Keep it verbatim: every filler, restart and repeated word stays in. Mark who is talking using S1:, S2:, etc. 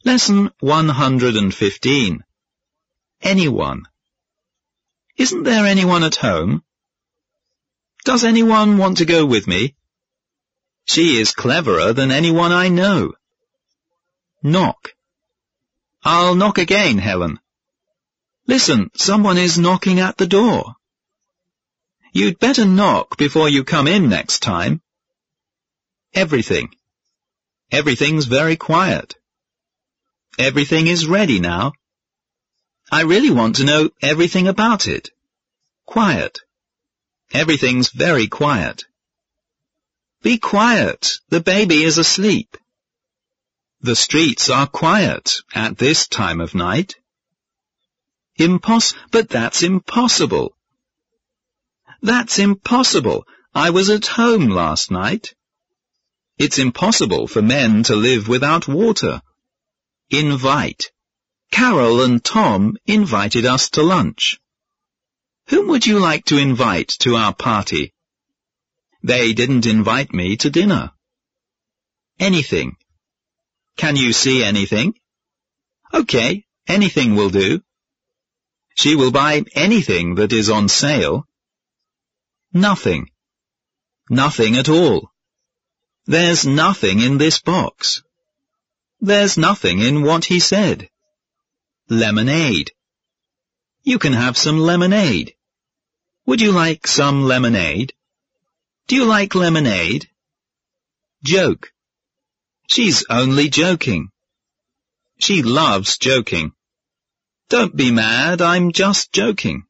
S1: Lesson one hundred fifteen. Anyone. Isn't there anyone at home? Does anyone want to go with me? She is cleverer than anyone I know. Knock. I'll knock again, Helen. Listen, someone is knocking at the door. You'd better knock before you come in next time. Everything. Everything's very quiet. Everything is ready now. I really want to know everything about it. Quiet. Everything's very quiet. Be quiet, the baby is asleep. The streets are quiet at this time of night. Impos- but that's impossible. That's impossible. I was at home last night. It's impossible for men to live without water. Invite. Carol and Tom invited us to lunch. Whom would you like to invite to our party? They didn't invite me to dinner. Anything. Can you see anything? Okay, anything will do. She will buy anything that is on sale. Nothing. Nothing at all. There's nothing in this box. There's nothing in what he said. Lemonade. You can have some lemonade. Would you like some lemonade? Do you like lemonade? Joke. She's only joking. She loves joking. Don't be mad, I'm just joking.